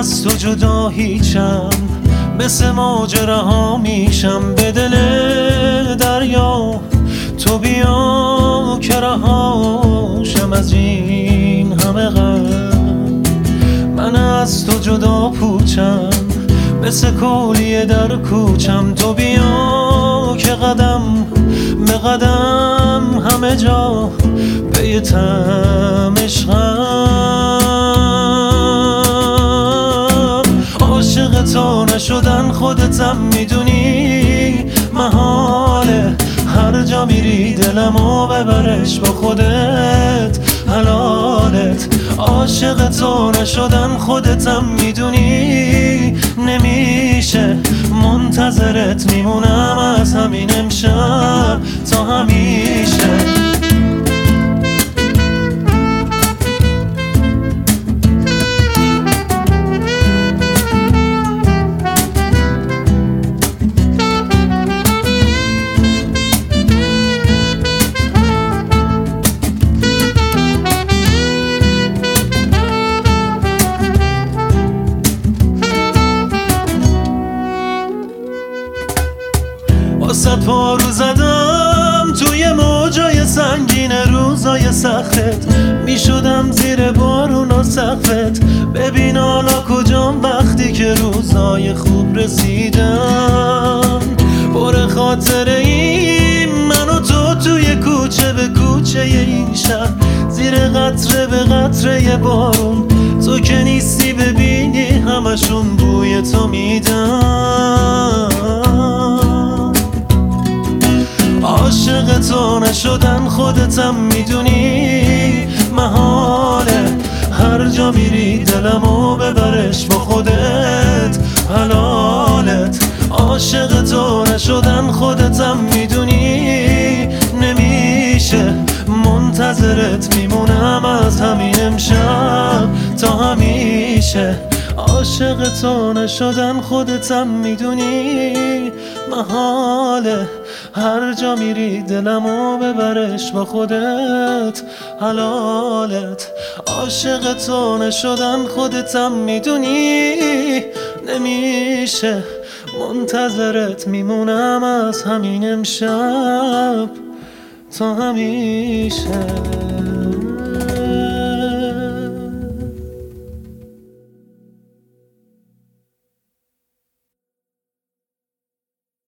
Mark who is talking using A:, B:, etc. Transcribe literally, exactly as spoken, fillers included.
A: از تو جدا هیچم، مثل ماجراها میشم به دل دریا. تو بیا که رهاشم از این همه غم، من از تو جدا پوچم، مثل کولیه در کوچم. تو بیا که قدم به قدم همه جا بیتم عشقم. عاشق تو نشدن خودتم میدونی محاله، هر جا میری دلمو ببرش با خودت حلالت. عاشق تو نشدن خودتم میدونی نمیشه، منتظرت میمونم از همین امشب تا همیشه. واسه پارو زدم توی موجای سنگین روزای سختت، میشدم زیر بارون و سقفت. ببین حالا کجام وقتی که روزای خوب رسیدم. پر خاطره این من و تو توی کوچه به کوچه این شهر، زیر قطره به قطره بارون. تو که نیستی ببینی همشون بوی تو میدن. عاشق تو نشدن خودتم میدونی محاله، هر جا میری دلمو ببرش با خودت حلالت. عاشق تو نشدن خودتم میدونی نمیشه، منتظرت میمونم از همین امشب تا همیشه. عاشق تو نشدن خودتم میدونی محاله، هر جا میری دلمو ببرش با خودت حلالت. عاشق تو نشدن خودتم میدونی نمیشه، منتظرت میمونم از همین امشب تا همیشه.